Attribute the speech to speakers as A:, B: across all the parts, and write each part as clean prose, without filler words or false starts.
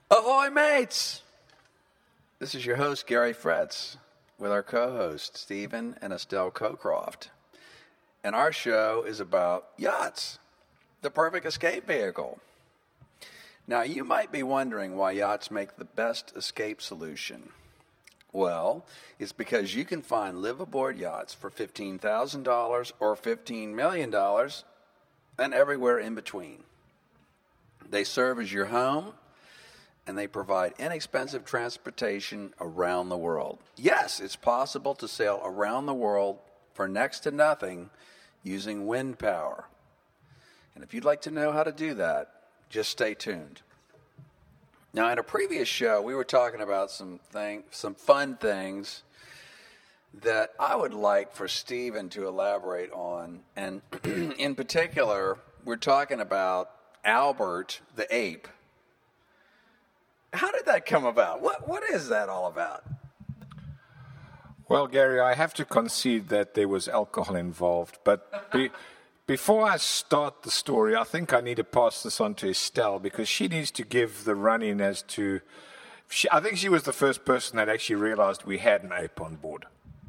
A: Ahoy, mates! This is your host, Gary Fretz, with our co-hosts, Stephen and Estelle Cocroft. And our show is about yachts, the perfect escape vehicle. Now, you might be wondering why yachts make the best escape solution. Well, it's because you can find live-aboard yachts for $15,000 or $15 million and everywhere in between. They serve as your home, and they provide inexpensive transportation around the world. Yes, it's possible to sail around the world for next to nothing using wind power. And if you'd like to know how to do that, just stay tuned. Now, in a previous show, we were talking about some fun things that I would like for Stephen to elaborate on. And in particular, we're talking about Albert the ape. How did that come about? What is that all about?
B: Well, Gary, I have to concede that there was alcohol involved. But before I start the story, I think I need to pass this on to Estelle because she needs to give the run-in as to... I think she was the first person that actually realized we had an ape on board.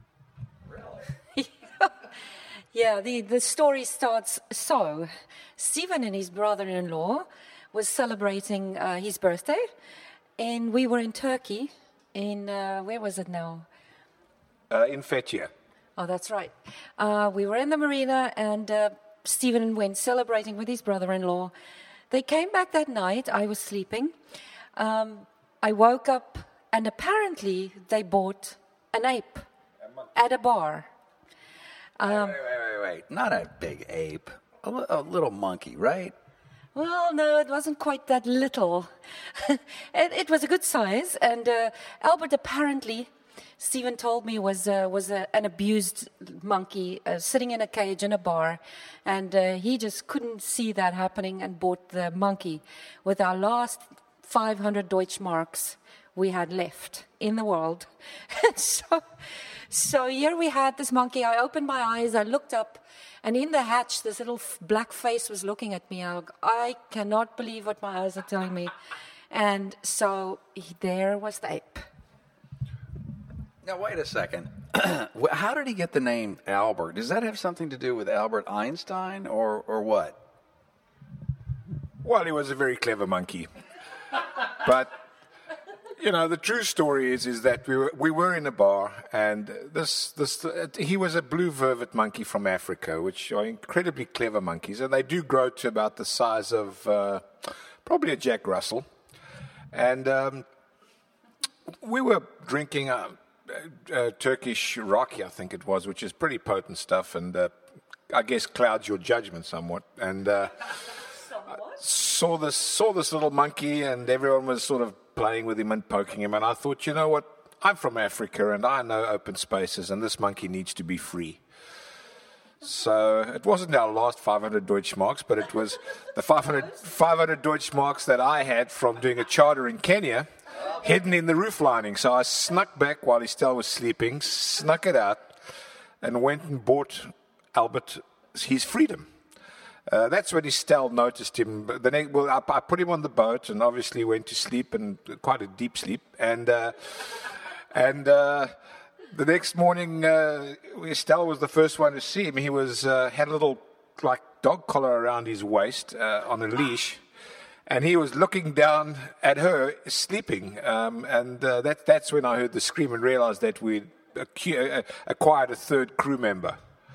A: Really?
C: Yeah, the story starts so. Stephen and his brother-in-law was celebrating his birthday. And we were in Turkey, where was it now?
B: In Fethiye.
C: Oh, that's right. We were in the marina, and Stephen went celebrating with his brother-in-law. They came back that night. I was sleeping. I woke up, and apparently they bought an ape at a bar.
A: Wait. Not a big ape. A little monkey, right?
C: Well, no, it wasn't quite that little. It was a good size, and Albert apparently, Stephen told me, was an abused monkey sitting in a cage in a bar, and he just couldn't see that happening and bought the monkey with our last 500 Deutschmarks we had left in the world. So here we had this monkey. I opened my eyes, I looked up, and in the hatch, this little black face was looking at me. I cannot believe what my eyes are telling me. And so there was the ape.
A: Now, wait a second. How did he get the name Albert? Does that have something to do with Albert Einstein or what?
B: Well, he was a very clever monkey. But... you know, the true story is that we were in a bar, and he was a blue vervet monkey from Africa, which are incredibly clever monkeys, and they do grow to about the size of probably a Jack Russell. And we were drinking Turkish raki, I think it was, which is pretty potent stuff, and I guess clouds your judgment somewhat. And saw this little monkey, and everyone was sort of playing with him and poking him, and I thought, you know what, I'm from Africa and I know open spaces, and this monkey needs to be free. So it wasn't our last 500 Deutschmarks, but it was the 500 Deutschmarks that I had from doing a charter in Kenya, hidden in the roof lining. So I snuck back while Estelle was sleeping, snuck it out, and went and bought Albert his freedom. That's when Estelle noticed him. I put him on the boat and obviously went to sleep, and quite a deep sleep. And the next morning, Estelle was the first one to see him. He had a little dog collar around his waist on a leash, and he was looking down at her sleeping. That's when I heard the scream and realized that we'd acquired a third crew member.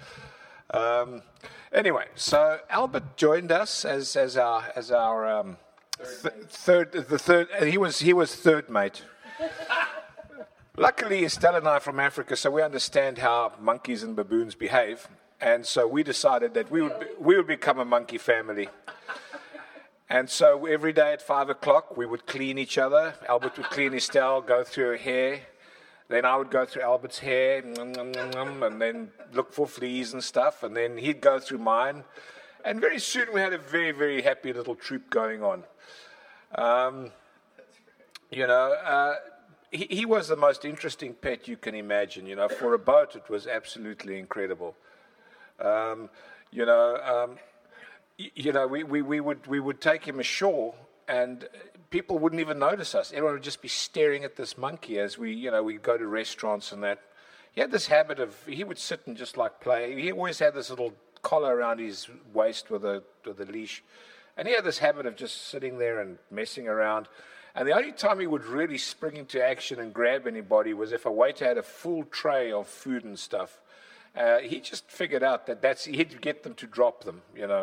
B: Anyway, so Albert joined us as our third. He was third mate. Luckily, Estelle and I are from Africa, so we understand how monkeys and baboons behave, and so we decided that we would become a monkey family. And so every day at 5:00, we would clean each other. Albert would clean Estelle, go through her hair. Then I would go through Albert's hair, and then look for fleas and stuff, and then he'd go through mine. And very soon we had a very, very happy little troop going on. He was the most interesting pet you can imagine. For a boat, it was absolutely incredible. We would take him ashore and people wouldn't even notice us. Everyone would just be staring at this monkey as we'd go to restaurants and that. He had this habit of, he would sit and just like play. He always had this little collar around his waist with a leash. And he had this habit of just sitting there and messing around. And the only time he would really spring into action and grab anybody was if a waiter had a full tray of food and stuff. He just figured out he'd get them to drop them,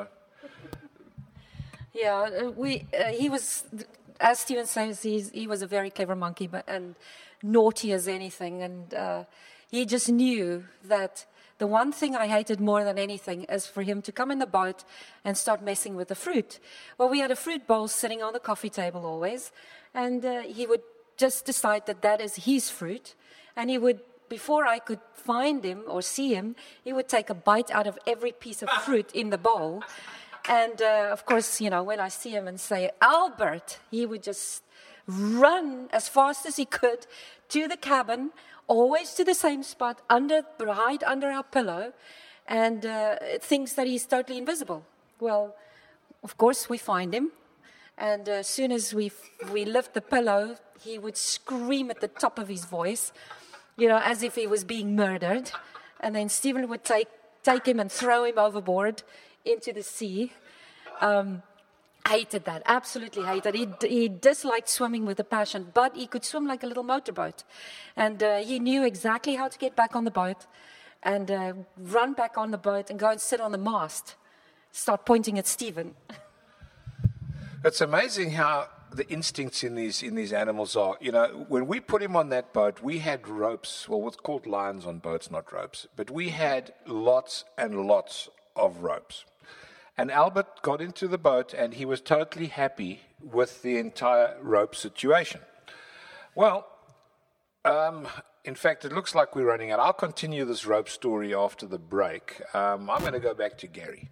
C: Yeah, he was, as Stephen says, he was a very clever monkey, and naughty as anything. And he just knew that the one thing I hated more than anything is for him to come in the boat and start messing with the fruit. Well, we had a fruit bowl sitting on the coffee table always, and he would just decide that is his fruit, and he would, before I could find him or see him, he would take a bite out of every piece of fruit in the bowl. And, of course, when I see him and say, Albert, he would just run as fast as he could to the cabin, always to the same spot, hide under our pillow, and thinks that he's totally invisible. Well, of course, we find him. And as soon as we lift the pillow, he would scream at the top of his voice, as if he was being murdered. And then Stephen would take him and throw him overboard into the sea. Hated that, absolutely hated. He disliked swimming with a passion, but he could swim like a little motorboat. And he knew exactly how to get back on the boat and run back on the boat and go and sit on the mast, start pointing at Stephen.
B: It's amazing how the instincts in these animals are. When we put him on that boat, we had ropes, well, what's called lines on boats, not ropes, but we had lots and lots of ropes. And Albert got into the boat, and he was totally happy with the entire rope situation. Well, in fact, it looks like we're running out. I'll continue this rope story after the break. I'm going to go back to Gary.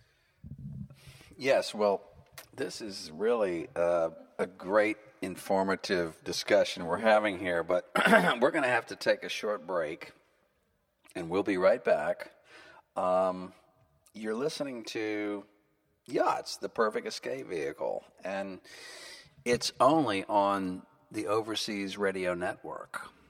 A: Yes, well, this is really a great informative discussion we're having here, but we're going to have to take a short break, and we'll be right back. You're listening to Yachts, the perfect escape vehicle, and it's only on the Overseas Radio Network.